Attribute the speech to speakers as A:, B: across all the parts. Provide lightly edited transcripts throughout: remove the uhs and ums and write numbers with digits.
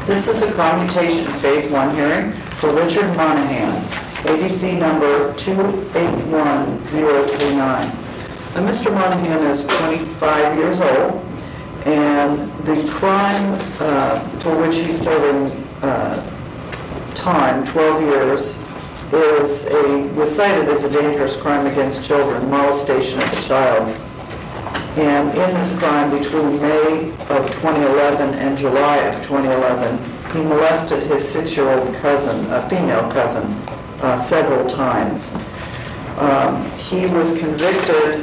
A: This is a commutation phase 1 hearing for Richard Monahan, ADC number 281039. Now, Mr. Monahan is 25 years old, and the crime for which he's serving time, 12 years, was cited as a dangerous crime against children, molestation of a child. And in this crime, between May of 2011 and July of 2011, he molested his 6-year-old cousin, a female cousin, several times. He was convicted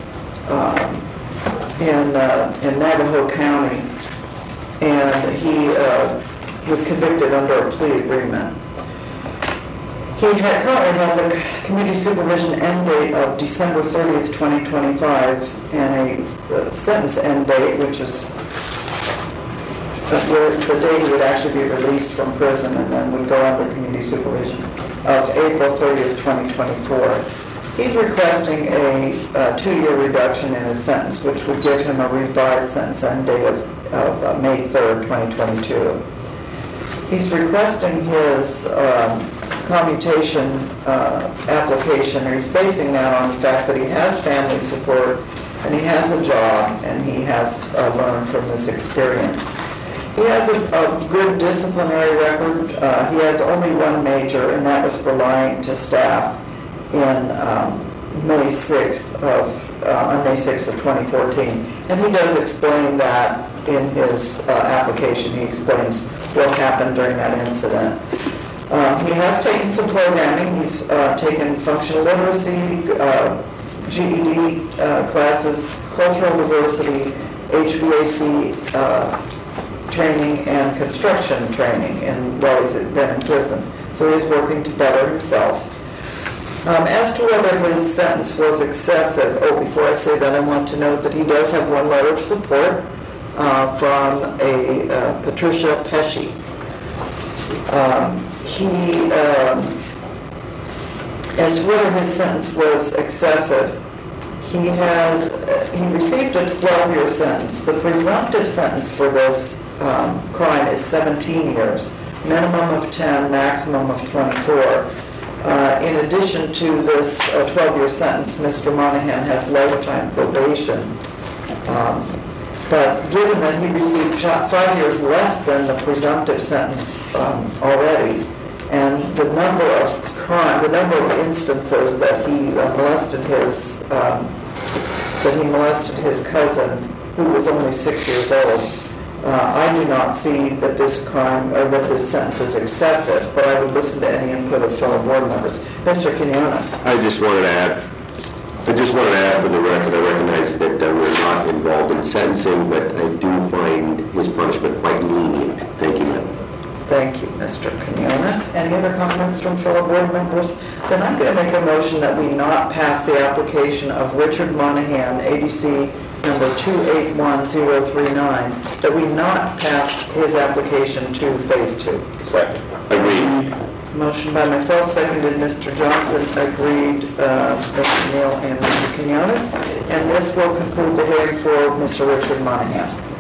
A: in Navajo County, and he was convicted under a plea agreement. He currently has a community supervision end date of December 30th, 2025, and a sentence end date, which is where the day he would actually be released from prison and then would go under community supervision, of April 30th, 2024. He's requesting a 2-year reduction in his sentence, which would give him a revised sentence end date of May 3rd, 2022. He's requesting his commutation application, or he's basing that on the fact that he has family support and he has a job and he has learned from this experience. He has a good disciplinary record. He has only one major, and that was for lying to staff in May 6th on May 6th of 2014. And he does explain that in his application. He explains what happened during that incident. He has taken some programming. He's taken functional literacy, GED classes, cultural diversity, HVAC training, and construction training while he's been in prison. So he's working to better himself. As to whether his sentence was excessive, before I say that, I want to note that he does have one letter of support from a Patricia Pesci. As to whether his sentence was excessive, he received a 12-year sentence. The presumptive sentence for this crime is 17 years, minimum of 10, maximum of 24. In addition to this 12-year sentence, Mr. Monahan has lifetime probation. But given that he received 5 years less than the presumptive sentence already, and the number of instances that he molested his cousin, who was only 6 years old, I do not see that this crime or that this sentence is excessive, but I would listen to any input of fellow board members. Mr. Quinones.
B: I just wanted to add for the record, I recognize that we're not involved in sentencing, but I do find his punishment quite lenient. Thank you, ma'am.
A: Thank you, Mr. Quinones. Any other comments from fellow board members? Then I'm going to make a motion that we not pass the application of Richard Monahan, ADC number 281039, that we not pass his application to phase 2.
B: Second. Agreed.
A: Motion by myself, seconded Mr. Johnson, agreed Mr. Neal and Mr. Quinones. And this will conclude the hearing for Mr. Richard Monahan.